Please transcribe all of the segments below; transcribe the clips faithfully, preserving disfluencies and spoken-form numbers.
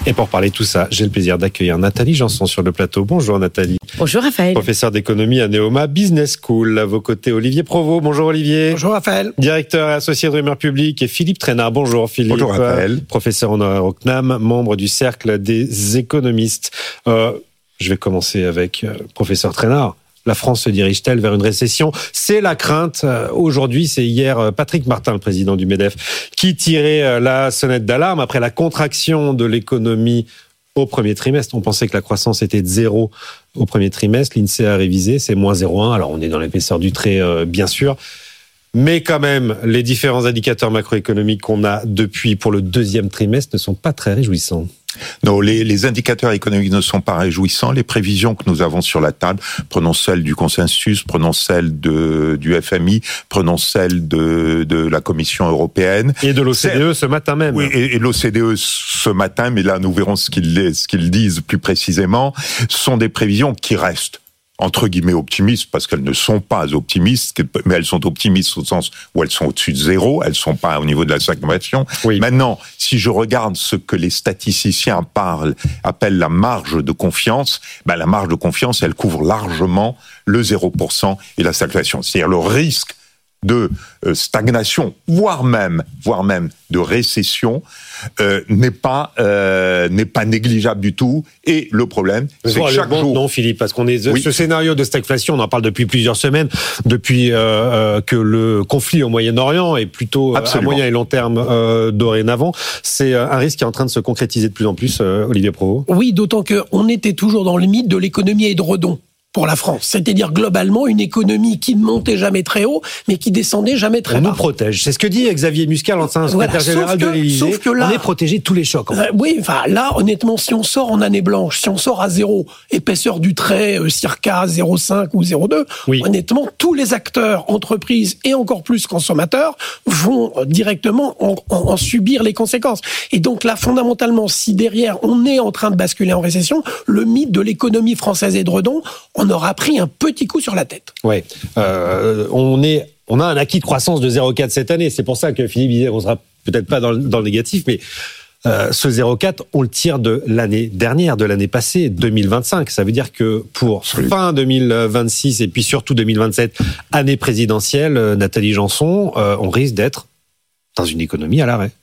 Et pour parler de tout ça, j'ai le plaisir d'accueillir Nathalie Janson sur le plateau. Bonjour Nathalie. Bonjour Raphaël. Professeur d'économie à Neoma Business School. À vos côtés, Olivier Provost. Bonjour Olivier. Bonjour Raphaël. Directeur et associé de Rumeurs Publiques. Et Philippe Trainard. Bonjour Philippe. Bonjour Raphaël. Professeur honoraire au C N A M, membre du Cercle des économistes. Euh, je vais commencer avec euh, professeur Trainard. La France se dirige-t-elle vers une récession ? C'est la crainte. Aujourd'hui, c'est hier Patrick Martin, le président du MEDEF, qui tirait la sonnette d'alarme après la contraction de l'économie au premier trimestre. On pensait que la croissance était de zéro au premier trimestre. L'INSEE a révisé, c'est moins zéro virgule un. Alors, on est dans l'épaisseur du trait, euh, bien sûr. Mais quand même, les différents indicateurs macroéconomiques qu'on a depuis pour le deuxième trimestre ne sont pas très réjouissants. Non, les, les indicateurs économiques ne sont pas réjouissants. Les prévisions que nous avons sur la table, prenons celle du consensus, prenons celle de, du F M I, prenons celle de, de la Commission européenne. Et de l'O C D E ce matin même. Oui, et, et l'O C D E ce matin, mais là nous verrons ce qu'ils, ce qu'ils disent plus précisément, sont des prévisions qui restent entre guillemets optimistes, parce qu'elles ne sont pas optimistes, mais elles sont optimistes au sens où elles sont au-dessus de zéro, elles sont pas au niveau de la stagnation. Oui. Maintenant, si je regarde ce que les statisticiens parlent, appellent la marge de confiance, ben la marge de confiance, elle couvre largement le zéro pour cent et la stagnation. C'est-à-dire le risque de euh, stagnation, voire même, voire même de récession, euh, n'est pas euh, n'est pas négligeable du tout. Et le problème, Mais c'est que chaque bon, jour, non, Philippe, parce qu'on est Oui. ce scénario de stagflation, on en parle depuis plusieurs semaines, depuis euh, que le conflit au Moyen-Orient est plutôt Absolument. à moyen et long terme euh, dorénavant. C'est un risque qui est en train de se concrétiser de plus en plus. Euh, Olivier Provost. Oui, d'autant qu'on était toujours dans le mythe de l'économie à édredon pour la France. C'est-à-dire globalement une économie qui ne montait jamais très haut, mais qui descendait jamais très On bas. nous protège. C'est ce que dit Xavier Muscat, l'ancien secrétaire Voilà, sauf général que- de l'Élysée. sauf que là- On est protégé de tous les chocs. En fait. Euh, oui, enfin là, honnêtement, si on sort en année blanche, si on sort à zéro, épaisseur du trait, euh, circa zéro virgule cinq ou zéro virgule deux, Oui. honnêtement, tous les acteurs, entreprises et encore plus consommateurs vont euh, directement en, en- en subir les conséquences. Et donc là, fondamentalement, si derrière on est en train de basculer en récession, le mythe de l'économie française édredon, on aura pris un petit coup sur la tête. Ouais. Euh, on est, on a un acquis de croissance de zéro virgule quatre cette année. C'est pour ça que Philippe disait, on sera peut-être pas dans le, dans le négatif, mais euh, ce zéro virgule quatre, on le tire de l'année dernière, de l'année passée, deux mille vingt-cinq. Ça veut dire que pour fin deux mille vingt-six et puis surtout deux mille vingt-sept, année présidentielle, euh, Nathalie Janson, euh, on risque d'être dans une économie à l'arrêt.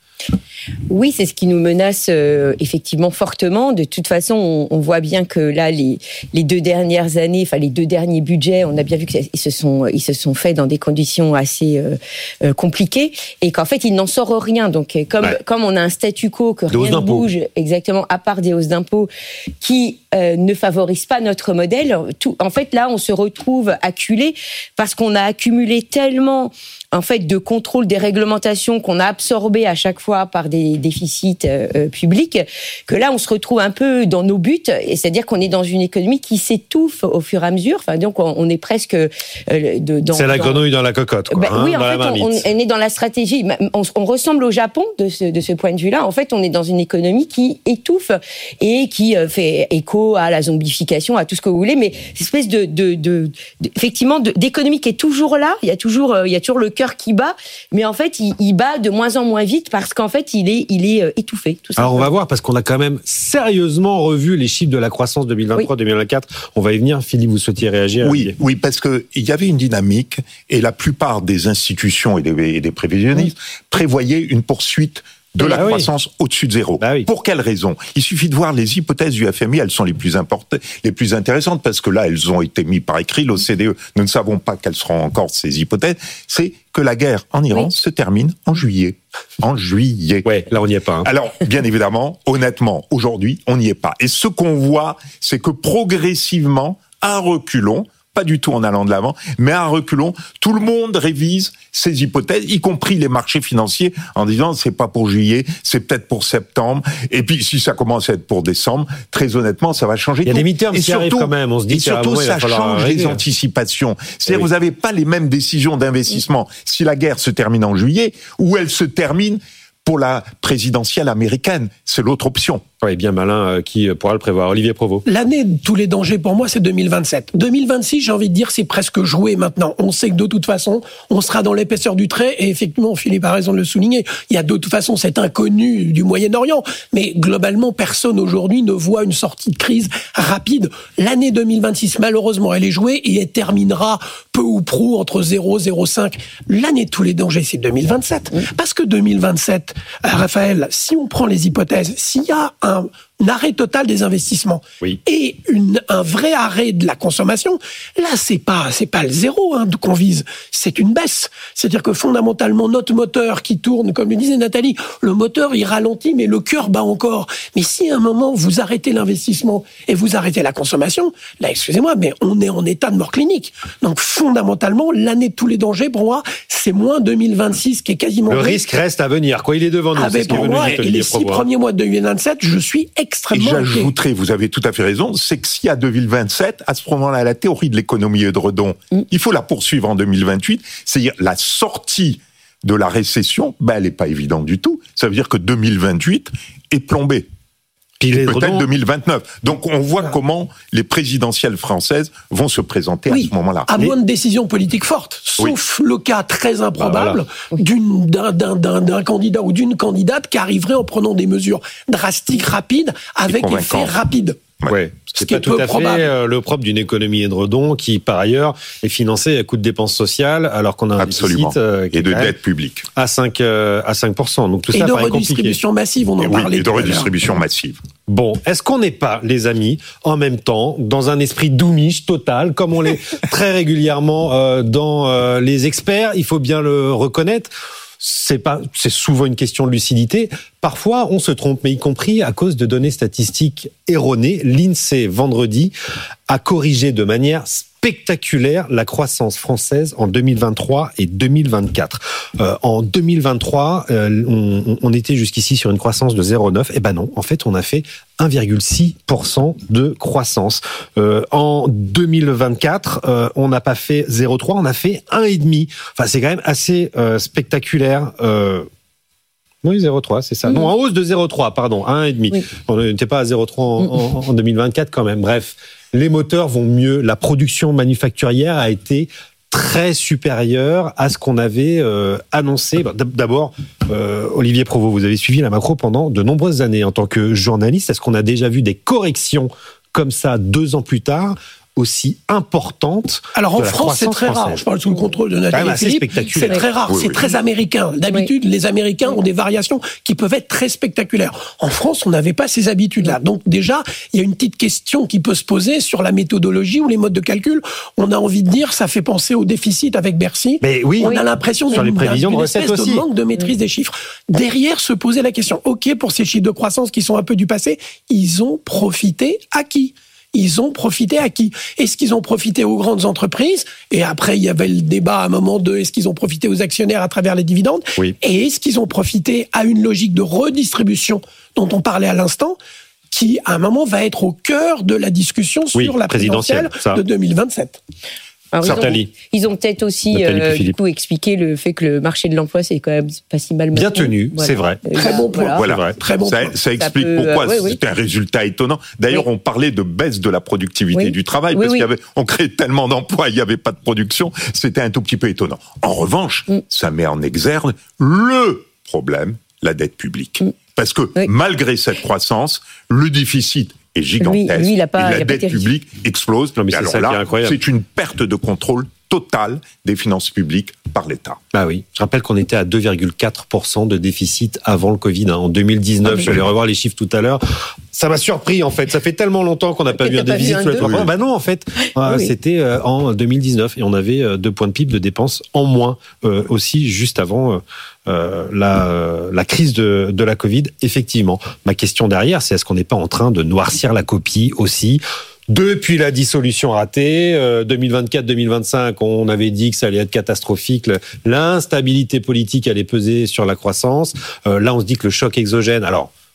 Oui, c'est ce qui nous menace euh, effectivement fortement. De toute façon, on, on voit bien que là, les, les deux dernières années, enfin les deux derniers budgets, on a bien vu qu'ils se sont, ils se sont faits dans des conditions assez euh, euh, compliquées et qu'en fait, il n'en sort rien. Donc, comme, Ouais. comme on a un statu quo, que Des hausses rien ne d'impôts. bouge, exactement, à part des hausses d'impôts qui euh, ne favorisent pas notre modèle, tout, en fait, là, on se retrouve acculé parce qu'on a accumulé tellement en fait, de contrôle des réglementations qu'on a absorbées à chaque fois par des déficits euh, publics, que là, on se retrouve un peu dans nos buts, et c'est-à-dire qu'on est dans une économie qui s'étouffe au fur et à mesure. Enfin, donc, on, on est presque euh, de, dans... C'est la dans... grenouille dans la cocotte, quoi. Ben, hein, oui, en dans la fait, on, marmite. on est dans la stratégie. On, on ressemble au Japon de ce, de ce point de vue-là. En fait, on est dans une économie qui étouffe et qui euh, fait écho à la zombification, à tout ce que vous voulez, mais cette espèce de, de, de, de effectivement, de, d'économie qui est toujours là. Il y a toujours, euh, il y a toujours le cœur qui bat, mais en fait, il, il bat de moins en moins vite parce qu'en fait, il est, il est euh, étouffé. Tout Alors on simplement. va voir, parce qu'on a quand même sérieusement revu les chiffres de la croissance deux mille vingt-trois deux mille vingt-quatre. On va y venir. Philippe, vous souhaitiez réagir? Oui, oui, parce que il y avait une dynamique et la plupart des institutions et des, et des prévisionnistes prévoyaient une poursuite de la Ah oui. croissance au-dessus de zéro. Bah oui. Pour quelle raison? Il suffit de voir les hypothèses du F M I, elles sont les plus importantes, les plus intéressantes, parce que là, elles ont été mises par écrit, l'O C D E, nous ne savons pas quelles seront encore ces hypothèses, c'est que la guerre en Iran Oui. se termine en juillet. En juillet. Ouais, là on n'y est pas. Hein. Alors, bien évidemment, honnêtement, aujourd'hui, on n'y est pas. Et ce qu'on voit, c'est que progressivement, à reculons, pas du tout en allant de l'avant, mais à reculons, tout le monde révise ses hypothèses, y compris les marchés financiers, en disant c'est pas pour juillet, c'est peut-être pour septembre, et puis si ça commence à être pour décembre, très honnêtement, ça va changer. Il y a tout. des midterms Et qui arrivent quand même, on se dit et qu'à un surtout, moment, il va ça falloir change arriver. les anticipations. C'est-à-dire, Oui. vous n'avez pas les mêmes décisions d'investissement si la guerre se termine en juillet ou elle se termine pour la présidentielle américaine. C'est l'autre option. Oui, bien malin, euh, qui pourra le prévoir. Olivier Provost. L'année de tous les dangers, pour moi, c'est deux mille vingt-sept. deux mille vingt-six, j'ai envie de dire, c'est presque joué maintenant. On sait que de toute façon, on sera dans l'épaisseur du trait, et effectivement, Philippe a raison de le souligner. Il y a de toute façon cet inconnu du Moyen-Orient. Mais globalement, personne aujourd'hui ne voit une sortie de crise rapide. L'année deux mille vingt-six, malheureusement, elle est jouée et elle terminera peu ou prou entre zéro et zéro virgule cinq. L'année de tous les dangers, c'est deux mille vingt-sept. Parce que deux mille vingt-sept, Raphaël, si on prend les hypothèses, s'il y a un, un arrêt total des investissements oui. et une, un vrai arrêt de la consommation, là, c'est pas, c'est pas le zéro hein, qu'on vise, c'est une baisse. C'est-à-dire que fondamentalement, notre moteur qui tourne, comme le disait Nathalie, le moteur, il ralentit, mais le cœur bat encore. Mais si à un moment, vous arrêtez l'investissement et vous arrêtez la consommation, là, excusez-moi, mais on est en état de mort clinique. Donc, fondamentalement, l'année de tous les dangers, pour moi, c'est moins deux mille vingt-six qui est quasiment... Le risque reste à venir, quoi. Il est devant nous. Ah, c'est ce pour que moi, dire, et les six premiers mois de deux mille vingt-sept, je suis extrêmement... Et j'ajouterais, vous avez tout à fait raison, c'est que s'il y a deux mille vingt-sept, à ce moment-là, la théorie de l'économie Edredon, mm. il faut la poursuivre en deux mille vingt-huit, c'est-à-dire la sortie de la récession, ben, elle n'est pas évidente du tout. Ça veut dire que deux mille vingt-huit est plombé. Peut-être deux mille vingt-neuf. Donc on voit voilà. comment les présidentielles françaises vont se présenter oui, à ce moment-là. À moins de décisions politiques fortes, sauf oui. le cas très improbable bah voilà. d'une, d'un, d'un, d'un, d'un candidat ou d'une candidate qui arriverait en prenant des mesures drastiques, rapides, avec effet rapide. Ouais. Ouais. Ce qui n'est pas tout à probable. fait le propre d'une économie Edredon qui, par ailleurs, est financée à coût de dépenses sociales, alors qu'on a un Absolument. déficit euh, qui et de dette publique à cinq à cinq pour cent. Donc tout et ça de paraît redistribution compliqué. massive, on en et parlait. Oui, et de redistribution massive. Bon, est-ce qu'on n'est pas, les amis, en même temps, dans un esprit doumiche total, comme on l'est très régulièrement euh, dans euh, les experts, il faut bien le reconnaître. C'est pas, c'est souvent une question de lucidité. Parfois, on se trompe, mais y compris à cause de données statistiques erronées. L'INSEE, vendredi, a corrigé de manière spectaculaire la croissance française en deux mille vingt-trois et deux mille vingt-quatre. Euh, en deux mille vingt-trois, euh, on, on était jusqu'ici sur une croissance de zéro virgule neuf. Eh ben non, en fait, on a fait un virgule six pour cent de croissance. Euh, en deux mille vingt-quatre, euh, on n'a pas fait zéro virgule trois, on a fait un virgule cinq. Enfin, c'est quand même assez euh, spectaculaire. Euh, Oui, zéro virgule trois, c'est ça. Mmh. Non, en hausse de zéro virgule trois, pardon, un virgule cinq. Oui. On n'était pas à zéro virgule trois en, mmh. en, en deux mille vingt-quatre quand même. Bref, les moteurs vont mieux. La production manufacturière a été très supérieure à ce qu'on avait euh, annoncé. D'abord, euh, Olivier Provost, vous avez suivi la macro pendant de nombreuses années en tant que journaliste. Est-ce qu'on a déjà vu des corrections comme ça deux ans plus tard aussi importante? Alors en France, c'est très française. rare. Je parle sous le contrôle de Nathalie Philippe. C'est très rare. Oui, c'est oui. très américain. D'habitude, oui. les Américains ont des variations qui peuvent être très spectaculaires. En France, on n'avait pas ces habitudes-là. Donc déjà, il y a une petite question qui peut se poser sur la méthodologie ou les modes de calcul. On a envie de dire, ça fait penser au déficit avec Bercy. Mais oui. On a l'impression sur les prévisions de recettes aussi. De manque de maîtrise oui. des chiffres. Derrière, se poser la question. Ok, pour ces chiffres de croissance qui sont un peu du passé, ils ont profité à qui? Ils ont profité à qui? Est-ce qu'ils ont profité aux grandes entreprises? Et après, il y avait le débat à un moment de est-ce qu'ils ont profité aux actionnaires à travers les dividendes? Oui. Et est-ce qu'ils ont profité à une logique de redistribution dont on parlait à l'instant, qui, à un moment, va être au cœur de la discussion sur oui, la présidentielle de deux mille vingt-sept? Alors, ils, ont, ils ont peut-être aussi euh, du coup expliqué le fait que le marché de l'emploi c'est quand même pas si mal bien tenu, voilà. c'est vrai. Très bon point. Voilà, voilà. Très bon ça, point. ça explique ça peut, pourquoi euh, oui, c'est oui. un résultat étonnant. D'ailleurs, oui. on parlait de baisse de la productivité oui. du travail oui, parce oui. qu'il y avait, on créait tellement d'emplois, il n'y avait pas de production. C'était un tout petit peu étonnant. En revanche, mm. ça met en exergue le problème, la dette publique, mm. parce que oui. malgré cette croissance, le déficit est gigantesque. Lui, lui, il a pas, et la il a dette pas publique explose. Non, mais c'est alors ça là, qui est incroyable. C'est une perte de contrôle totale des finances publiques par l'État. Ah oui. Je rappelle qu'on était à deux virgule quatre pour cent de déficit avant le Covid. Hein. En deux mille dix-neuf, ah, je suis allé revoir les chiffres tout à l'heure. Ça m'a surpris, en fait. Ça fait tellement longtemps qu'on n'a pas vu un déficit sous les trois pour cent. Bah non, en fait, oui. c'était euh, en deux mille dix-neuf et on avait euh, deux points de P I B de dépenses en moins euh, aussi juste avant euh, euh, la, euh, la crise de, de la Covid. Effectivement. Ma question derrière, c'est est-ce qu'on n'est pas en train de noircir la copie aussi ? Depuis la dissolution ratée, euh, deux mille vingt-quatre deux mille vingt-cinq, on avait dit que ça allait être catastrophique. L'instabilité politique allait peser sur la croissance. Euh, là, on se dit que le choc exogène... Alors,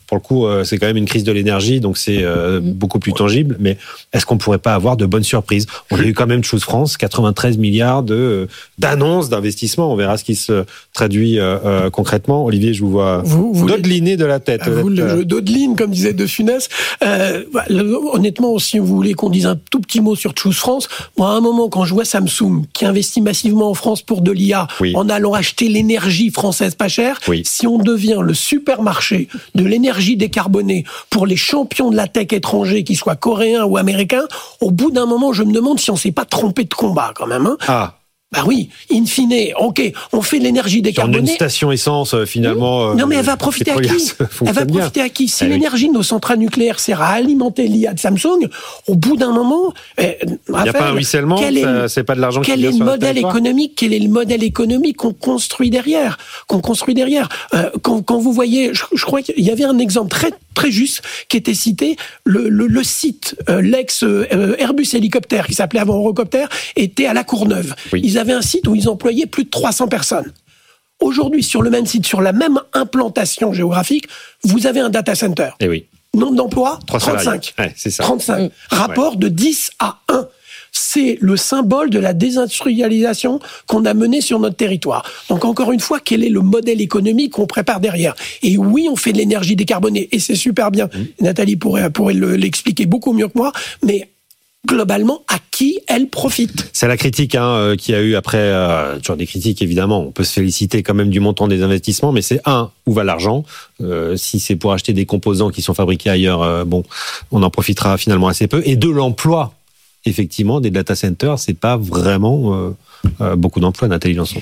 pour le coup, euh, c'est quand même une crise de l'énergie, donc c'est euh, mmh. beaucoup plus tangible. Mais est-ce qu'on pourrait pas avoir de bonnes surprises? On a eu quand même Choose France, quatre-vingt-treize milliards de euh, d'annonces d'investissement. On verra ce qui se traduit euh, euh, concrètement. Olivier, je vous vois vous, vous dodeliner de la tête. Vous, le jeu dodeline, comme disait De Funès. Euh, bah, le, honnêtement, si vous voulez qu'on dise un tout petit mot sur Choose France, moi, à un moment, quand je vois Samsung qui investit massivement en France pour de l'I A, oui. en allant acheter l'énergie française pas chère, oui. si on devient le supermarché de l'énergie décarbonée pour les champions de la tech étrangers, qu'ils soient coréens ou américains, au bout d'un moment, je me demande si on s'est pas trompé de combat quand même. Hein. Ah. Bah oui, in fine, ok, on fait de l'énergie décarbonée. Sur une station essence, finalement. Non, mais elle va profiter à qui? Elle va profiter à qui? Si ah, l'énergie oui. de nos centrales nucléaires sert à alimenter l'I A de Samsung, au bout d'un moment, eh, il n'y a pas un ruissellement, ça, c'est pas de l'argent qui vient sur le territoire. Quel est le modèle économique Quel est le modèle économique qu'on construit derrière Qu'on construit derrière euh, quand, quand vous voyez, je, je crois qu'il y avait un exemple très très juste qui était cité, le, le, le site, euh, l'ex euh, Airbus hélicoptère, qui s'appelait avant Eurocopter, était à La Courneuve. Oui. Ils avaient un site où ils employaient plus de trois cents personnes. Aujourd'hui, sur le même site, sur la même implantation géographique, vous avez un data center. Et oui. Nombre d'emplois, trente-cinq. Ouais, c'est ça. trente-cinq. Mmh. Rapport ouais. de dix à un. C'est le symbole de la désindustrialisation qu'on a menée sur notre territoire. Donc encore une fois, quel est le modèle économique qu'on prépare derrière? Et oui, on fait de l'énergie décarbonée, et c'est super bien. Mmh. Nathalie pourrait, pourrait le, l'expliquer beaucoup mieux que moi, mais globalement, à qui elle profite? C'est la critique hein, qu'il y a eu après, euh, toujours des critiques évidemment, on peut se féliciter quand même du montant des investissements, mais c'est un, où va l'argent? euh, Si c'est pour acheter des composants qui sont fabriqués ailleurs, euh, bon, on en profitera finalement assez peu. Et de l'emploi, effectivement, des data centers, c'est pas vraiment euh, euh, beaucoup d'emplois, Nathalie Lançon.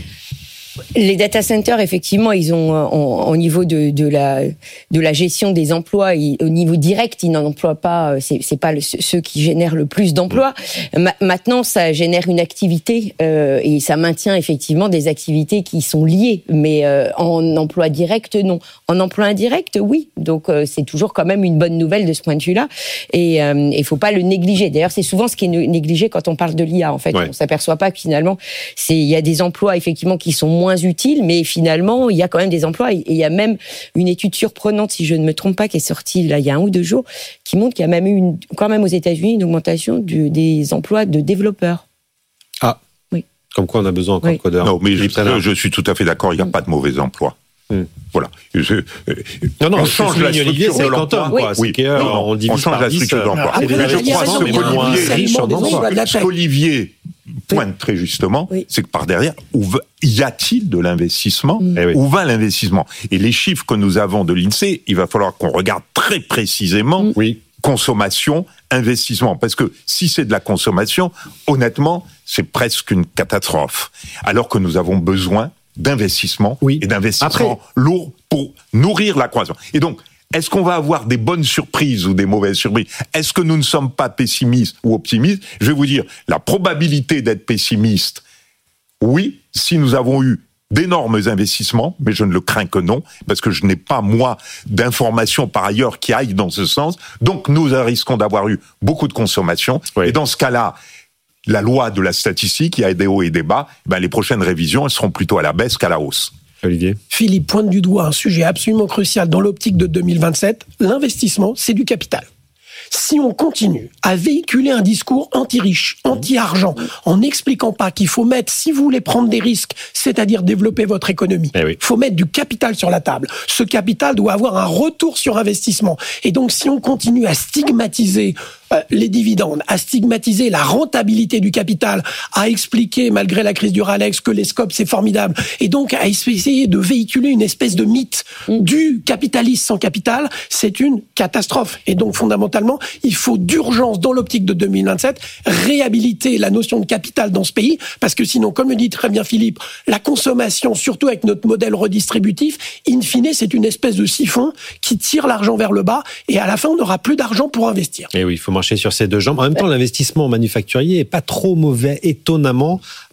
Les data centers, effectivement, ils ont, en, au niveau de, de la de la gestion des emplois, ils, au niveau direct, ils n'en emploient pas. C'est, c'est pas le, ceux qui génèrent le plus d'emplois. Ma, maintenant, ça génère une activité euh, et ça maintient effectivement des activités qui sont liées. Mais euh, en emploi direct, non. En emploi indirect, oui. Donc euh, c'est toujours quand même une bonne nouvelle de ce point de vue-là. Et il euh, faut pas le négliger. D'ailleurs, c'est souvent ce qui est négligé quand on parle de l'I A. En fait, ouais. on s'aperçoit pas que finalement, c'est il y a des emplois effectivement qui sont moins utiles, mais finalement, il y a quand même des emplois. Et il y a même une étude surprenante, si je ne me trompe pas, qui est sortie là, il y a un ou deux jours, qui montre qu'il y a même eu, une, quand même aux États-Unis, une augmentation du, des emplois de développeurs. Ah, oui. Comme quoi on a besoin encore oui. de codeurs. Non, mais je, je suis tout à fait d'accord, il n'y a mmh. pas de mauvais emplois. Mmh. Voilà. Je, euh, non, non, on change la structure de l'emploi. Oui. Oui. Oui. Non, non, on, on change la structure de l'emploi. Ce qu'Olivier pointe oui. très justement, oui. c'est que par derrière, où va, y a-t-il de l'investissement? mmh. Où va l'investissement? Et les chiffres que nous avons de l'INSEE, il va falloir qu'on regarde très précisément mmh. oui. consommation, investissement. Parce que si c'est de la consommation, honnêtement, c'est presque une catastrophe. Alors que nous avons besoin d'investissement oui. et d'investissement Après... lourd pour nourrir la croissance. Et donc, est-ce qu'on va avoir des bonnes surprises ou des mauvaises surprises? Est-ce que nous ne sommes pas pessimistes ou optimistes? Je vais vous dire, la probabilité d'être pessimiste, oui, si nous avons eu d'énormes investissements, mais je ne le crains que non, parce que je n'ai pas, moi, d'informations par ailleurs qui aillent dans ce sens. Donc, nous risquons d'avoir eu beaucoup de consommation. Oui. Et dans ce cas-là, la loi de la statistique, il y a des hauts et des bas, ben les prochaines révisions, elles seront plutôt à la baisse qu'à la hausse. Olivier. Philippe pointe du doigt un sujet absolument crucial dans l'optique de deux mille vingt-sept. L'investissement, c'est du capital. Si on continue à véhiculer un discours anti-riche, anti-argent, en n'expliquant pas qu'il faut mettre, si vous voulez prendre des risques, c'est-à-dire développer votre économie, il eh oui. faut mettre du capital sur la table. Ce capital doit avoir un retour sur investissement. Et donc, si on continue à stigmatiser euh, les dividendes, à stigmatiser la rentabilité du capital, à expliquer, malgré la crise du Ralex, que les scopes, c'est formidable, et donc à essayer de véhiculer une espèce de mythe du capitaliste sans capital, c'est une catastrophe. Et donc, fondamentalement, il faut d'urgence, dans l'optique de deux mille vingt-sept, réhabiliter la notion de capital dans ce pays, parce que sinon, comme le dit très bien Philippe, la consommation, surtout avec notre modèle redistributif, in fine, c'est une espèce de siphon qui tire l'argent vers le bas, et à la fin, on n'aura plus d'argent pour investir. Et oui, il faut marcher sur ces deux jambes. En même temps, l'investissement manufacturier est pas trop mauvais, étonnamment. Après,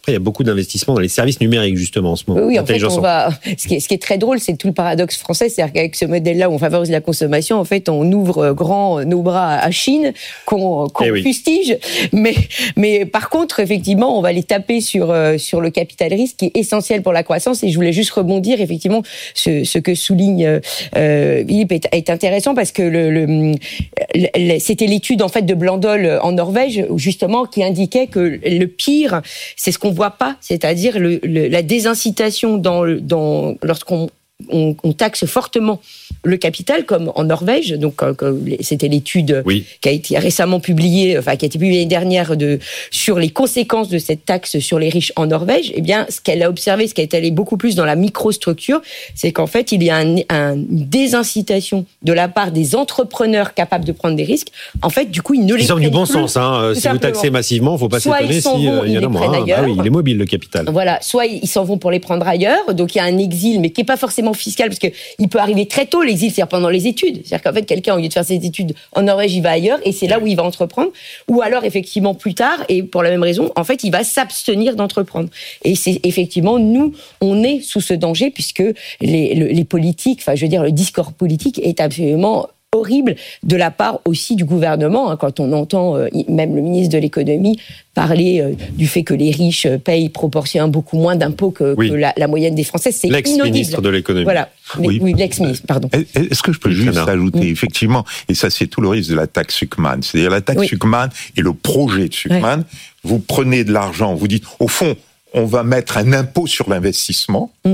après, il y a beaucoup d'investissements dans les services numériques, justement, en ce moment. Oui, en fait, on va... ce, qui est, ce qui est très drôle, c'est tout le paradoxe français, c'est-à-dire qu'avec ce modèle-là où on favorise la consommation, en fait, on ouvre grand nos bras à Chine, qu'on, qu'on eh oui. fustige. Mais, mais par contre, effectivement, on va les taper sur, sur le capital risque, qui est essentiel pour la croissance. Et je voulais juste rebondir, effectivement, ce, ce que souligne euh, Philippe est, est intéressant, parce que le, le, le, c'était l'étude, en fait, de Blandol en Norvège, justement, qui indiquait que le pire, c'est ce qu'on voit pas, c'est-à-dire le, le, la désincitation dans, dans, lorsqu'on on, on taxe fortement le capital, comme en Norvège. Donc, euh, c'était l'étude oui. qui a été récemment publiée, enfin qui a été publiée l'année dernière de sur les conséquences de cette taxe sur les riches en Norvège. Eh bien, ce qu'elle a observé, ce qui est allé beaucoup plus dans la microstructure, c'est qu'en fait, il y a un, un, une désincitation de la part des entrepreneurs capables de prendre des risques. En fait, du coup, ils ne les prennent plus. Ils ont du bon sens. Hein. Si vous taxez massivement, il ne faut pas soit s'étonner si euh, il y en a moins. Ah oui, il est mobile, le capital. Voilà. Soit ils s'en vont pour les prendre ailleurs. Donc, il y a un exil, mais qui n'est pas forcément fiscal, parce qu'il peut arriver très tôt, l'exil, c'est-à-dire pendant les études. C'est-à-dire qu'en fait, quelqu'un, au lieu de faire ses études en Norvège, il va ailleurs, et c'est là où il va entreprendre. Ou alors, effectivement, plus tard, et pour la même raison, en fait, il va s'abstenir d'entreprendre. Et c'est effectivement, nous, on est sous ce danger, puisque les, les politiques, enfin, je veux dire, le discours politique est absolument horrible de la part aussi du gouvernement, hein, quand on entend euh, même le ministre de l'économie parler euh, du fait que les riches payent proportionnellement beaucoup moins d'impôts que, oui. que la, la moyenne des Français, c'est l'ex-ministre inaudible. L'ex-ministre de l'économie. Voilà, oui, oui l'ex-ministre, pardon. Est-ce que je peux juste ajouter, mmh. effectivement, et ça c'est tout le risque de la taxe Zuckman, c'est-à-dire la taxe oui. Zuckman et le projet de Zuckman, ouais. vous prenez de l'argent, vous dites, au fond, on va mettre un impôt sur l'investissement, mmh.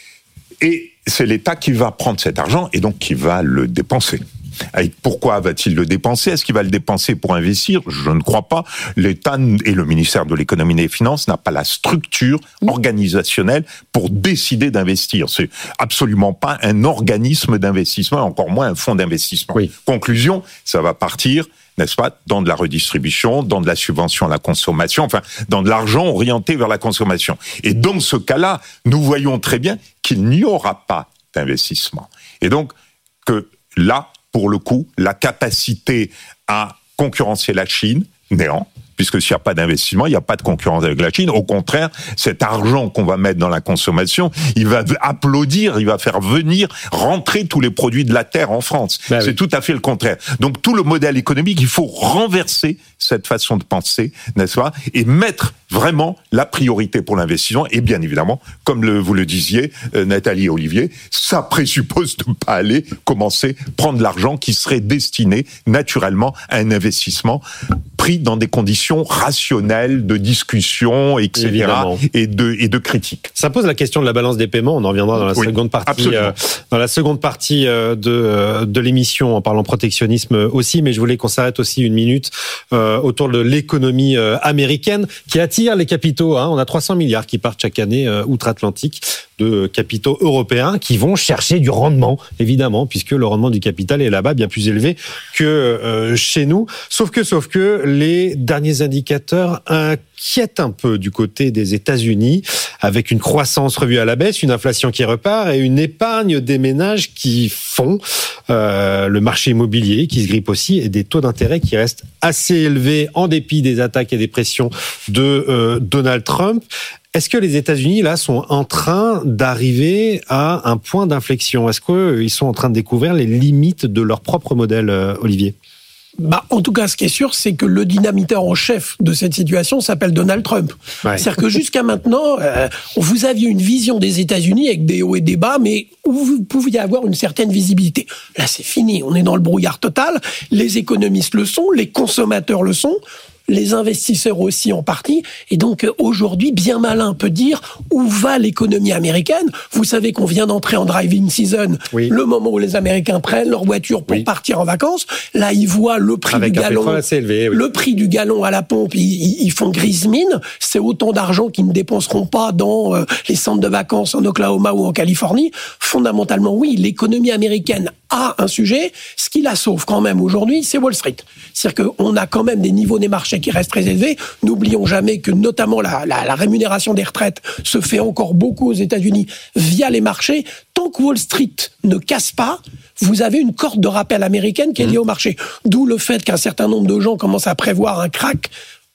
et c'est l'État qui va prendre cet argent et donc qui va le dépenser. Et pourquoi va-t-il le dépenser ? Est-ce qu'il va le dépenser pour investir ? Je ne crois pas. L'État et le ministère de l'économie et des finances n'a pas la structure organisationnelle pour décider d'investir. C'est absolument pas un organisme d'investissement, encore moins un fonds d'investissement. Oui. Conclusion, ça va partir, n'est-ce pas, dans de la redistribution, dans de la subvention à la consommation, enfin, dans de l'argent orienté vers la consommation. Et dans ce cas-là, nous voyons très bien qu'il n'y aura pas d'investissement. Et donc, que là, pour le coup, la capacité à concurrencer la Chine, néant, puisque s'il n'y a pas d'investissement, il n'y a pas de concurrence avec la Chine. Au contraire, cet argent qu'on va mettre dans la consommation, il va applaudir, il va faire venir, rentrer tous les produits de la terre en France. Ben C'est oui. tout à fait le contraire. Donc tout le modèle économique, il faut renverser cette façon de penser, n'est-ce pas, et mettre vraiment la priorité pour l'investissement. Et bien évidemment, comme le, vous le disiez, euh, Nathalie et Olivier, ça présuppose de ne pas aller commencer prendre l'argent qui serait destiné naturellement à un investissement pris dans des conditions rationnelles de discussion, et cetera, et de, et de critique. Ça pose la question de la balance des paiements. On en reviendra dans la oui, seconde partie, euh, dans la seconde partie euh, de, euh, de l'émission, en parlant protectionnisme aussi. Mais je voulais qu'on s'arrête aussi une minute euh, autour de l'économie euh, américaine qui attire les capitaux. Hein. On a trois cents milliards qui partent chaque année euh, outre-Atlantique de capitaux européens qui vont chercher du rendement, évidemment, puisque le rendement du capital est là-bas bien plus élevé que euh, chez nous. Sauf que, sauf que les derniers indicateurs inquiètent un peu du côté des États-Unis, avec une croissance revue à la baisse, une inflation qui repart et une épargne des ménages qui fond, euh, le marché immobilier qui se grippe aussi et des taux d'intérêt qui restent assez élevés en dépit des attaques et des pressions de euh, Donald Trump. Est-ce que les États-Unis, là, sont en train d'arriver à un point d'inflexion ? Est-ce qu'ils sont en train de découvrir les limites de leur propre modèle, Olivier ? Bah, en tout cas, ce qui est sûr, c'est que le dynamiteur en chef de cette situation s'appelle Donald Trump. Ouais. C'est-à-dire que jusqu'à maintenant, euh, vous aviez une vision des États-Unis avec des hauts et des bas, mais où vous pouviez avoir une certaine visibilité. Là, c'est fini. On est dans le brouillard total. Les économistes le sont, les consommateurs le sont. Les investisseurs aussi en partie. Et donc, aujourd'hui, bien malin peut dire où va l'économie américaine. Vous savez qu'on vient d'entrer en driving season, oui. le moment où les Américains prennent leur voiture pour oui. partir en vacances. Là, ils voient le prix Avec du un gallon. Assez élevé, oui. Le prix du gallon à la pompe, ils, ils font grise mine. C'est autant d'argent qu'ils ne dépenseront pas dans euh, les centres de vacances en Oklahoma ou en Californie. Fondamentalement, oui, l'économie américaine a un sujet. Ce qui la sauve quand même aujourd'hui, c'est Wall Street. C'est-à-dire qu'on a quand même des niveaux des marchés qui restent très élevés. N'oublions jamais que notamment la, la, la rémunération des retraites se fait encore beaucoup aux États-Unis via les marchés. Tant que Wall Street ne casse pas, vous avez une corde de rappel américaine qui est liée au marché. D'où le fait qu'un certain nombre de gens commencent à prévoir un crack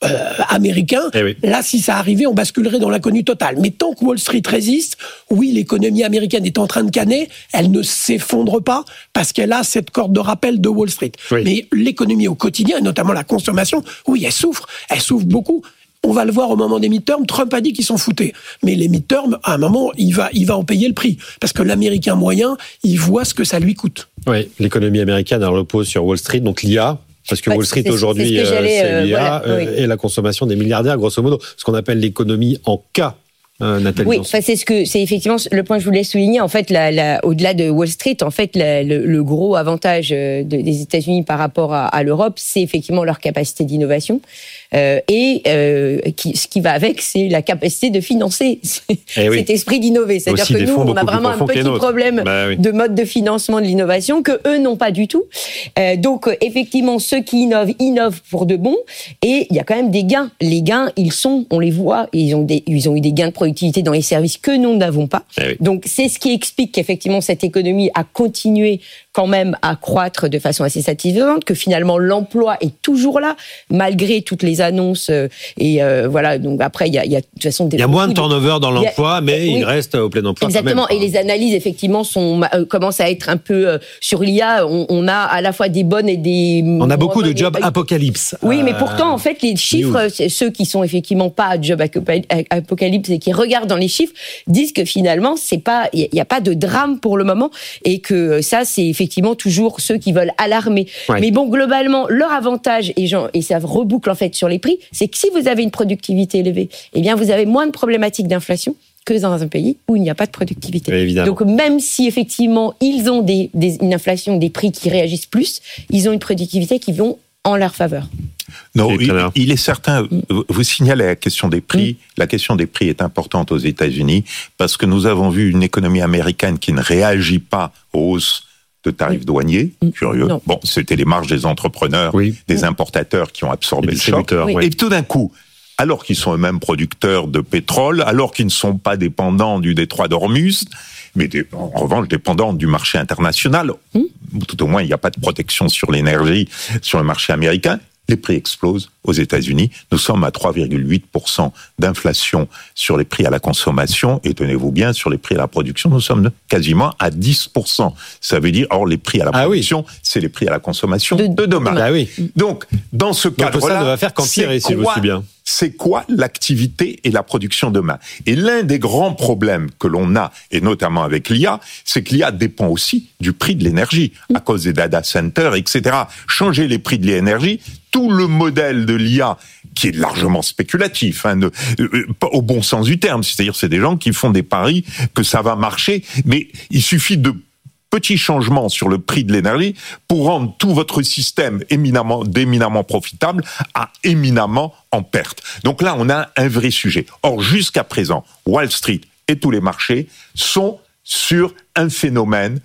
euh, américain. Eh oui. Là, si ça arrivait, on basculerait dans l'inconnu total. Mais tant que Wall Street résiste, oui, l'économie américaine est en train de canner, elle ne s'effondre pas parce qu'elle a cette corde de rappel de Wall Street. Oui. Mais l'économie au quotidien, et notamment la consommation, oui, elle souffre. Elle souffre beaucoup. On va le voir au moment des midterms. Trump a dit qu'ils s'en foutaient. Mais les midterms, à un moment, il va, il va en payer le prix. Parce que l'Américain moyen, il voit ce que ça lui coûte. Oui, l'économie américaine, elle repose sur Wall Street, donc l'I A. Parce que Ouais, Wall Street c'est- aujourd'hui, c'est ce que euh, j'allais, c'est euh, l'I A voilà, euh, oui. et la consommation des milliardaires, grosso modo. Ce qu'on appelle l'économie en K. Euh, Nathalie Oui, Janson. enfin, c'est ce que c'est effectivement le point que je voulais souligner. En fait, la, la, au-delà de Wall Street, en fait, la, le, le gros avantage de, des États-Unis par rapport à, à l'Europe, c'est effectivement leur capacité d'innovation. Euh, et euh, qui, ce qui va avec, c'est la capacité de financer Eh oui. cet esprit d'innover. C'est-à-dire Aussi que des nous, fonds on a beaucoup plus vraiment un profonds que les petit nôtres. problème Bah oui. de mode de financement de l'innovation que eux n'ont pas du tout. Euh, donc, euh, effectivement, ceux qui innovent, innovent pour de bon. Et il y a quand même des gains. Les gains, ils sont, on les voit, ils ont, des, ils ont eu des gains de productivité dans les services que nous n'avons pas. Eh oui. Donc, c'est ce qui explique qu'effectivement, cette économie a continué quand même à croître de façon assez satisfaisante, que finalement, l'emploi est toujours là, malgré toutes les annonces. Euh, et euh, voilà, donc après, il y a, il y a de toute façon... Des, Il y a moins de beaucoup turnover dans il y a- l'emploi, mais oui. il reste au plein emploi. Exactement, quand même, et les analyses effectivement sont euh, commencent à être un peu euh, sur l'I A. On, on a à la fois des bonnes et des. On a beaucoup de bonnes- jobs apocalypse. Oui, mais Euh, pourtant, en fait, les chiffres, c'est ceux qui sont effectivement pas job apocalypse apocalypse et qui regardent dans les chiffres, disent que finalement, c'est pas, il y a pas de drame pour le moment, et que ça, c'est effectivement toujours ceux qui veulent alarmer. Ouais. Mais bon, globalement, leur avantage, et, j'en- et ça reboucle en fait sur les prix, c'est que si vous avez une productivité élevée, eh bien, vous avez moins de problématiques d'inflation que dans un pays où il n'y a pas de productivité. Oui, évidemment. Donc, même si effectivement, ils ont des, des, une inflation, des prix qui réagissent plus, ils ont une productivité qui vont en leur faveur. Non, Et il, très bien. il est certain, vous signalez la question des prix. La question des prix est importante aux États-Unis parce que nous avons vu une économie américaine qui ne réagit pas aux hausses de tarifs douaniers. Curieux. Non. Bon, c'était les marges des entrepreneurs, Oui. des importateurs qui ont absorbé Les le choc. distributeurs, Oui. ouais. Et tout d'un coup, alors qu'ils sont eux-mêmes producteurs de pétrole, alors qu'ils ne sont pas dépendants du détroit d'Ormuz, mais des- en revanche dépendants du marché international, tout au moins il n'y a pas de protection sur l'énergie sur le marché américain, les prix explosent aux États-Unis. Nous sommes à trois virgule huit pour cent d'inflation sur les prix à la consommation, et tenez-vous bien, sur les prix à la production, nous sommes quasiment à dix pour cent. Ça veut dire, or les prix à la Ah oui. production, c'est les prix à la consommation De- de, demain. Ah oui. Donc, dans ce Donc tout cadre-là, ça ne va faire qu'empirer, c'est si je me quoi- suis bien. C'est quoi l'activité et la production demain? Et l'un des grands problèmes que l'on a, et notamment avec l'I A, c'est que l'I A dépend aussi du prix de l'énergie, à cause des data centers, et cetera. Changer les prix de l'énergie, tout le modèle de l'I A, qui est largement spéculatif, hein, ne- euh, pas au bon sens du terme, c'est-à-dire c'est des gens qui font des paris que ça va marcher, mais il suffit de petits changements sur le prix de l'énergie pour rendre tout votre système éminemment, d'éminemment profitable à éminemment en perte. Donc là, on a un vrai sujet. Or, jusqu'à présent, Wall Street et tous les marchés sont sur un phénomène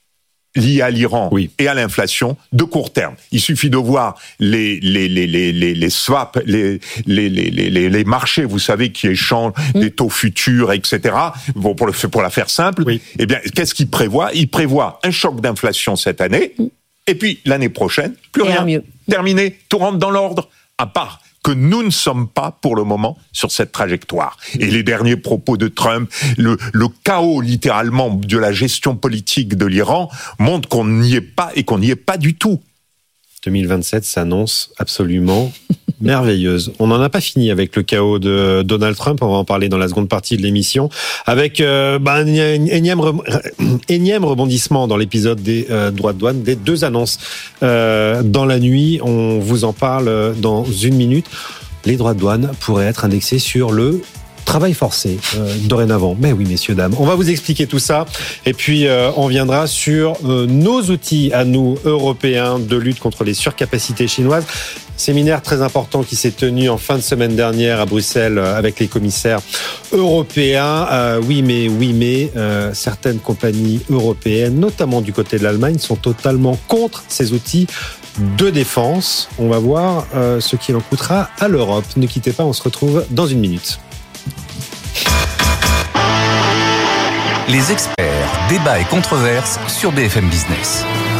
lié à l'Iran Oui. et à l'inflation de court terme. Il suffit de voir les les les les les, les swaps, les les, les les les marchés, vous savez, qui échangent Mmh. des taux futurs, et cetera. Bon, pour le pour la faire simple, Oui. eh bien, qu'est-ce qu'il prévoit? Il prévoit un choc d'inflation cette année, et puis l'année prochaine, plus Et rien. un mieux. Terminé, tout rentre dans l'ordre, à part que nous ne sommes pas, pour le moment, sur cette trajectoire. Et les derniers propos de Trump, le, le chaos, littéralement, de la gestion politique de l'Iran, montrent qu'on n'y est pas et qu'on n'y est pas du tout. deux mille vingt-sept s'annonce absolument merveilleuse. On n'en a pas fini avec le chaos de Donald Trump, on va en parler dans la seconde partie de l'émission, avec euh, bah, un énième, re- énième rebondissement dans l'épisode des euh, droits de douane, des deux annonces euh, dans la nuit. On vous en parle dans une minute. Les droits de douane pourraient être indexés sur le travail forcé euh, dorénavant. Mais oui, messieurs, dames, on va vous expliquer tout ça. Et puis, euh, on viendra sur euh, nos outils à nous, Européens, de lutte contre les surcapacités chinoises. Séminaire très important qui s'est tenu en fin de semaine dernière à Bruxelles euh, avec les commissaires européens. Euh, oui, mais, oui, mais, euh, certaines compagnies européennes, notamment du côté de l'Allemagne, sont totalement contre ces outils de défense. On va voir euh, ce qu'il en coûtera à l'Europe. Ne quittez pas, on se retrouve dans une minute. Les experts, débats et controverses sur B F M Business.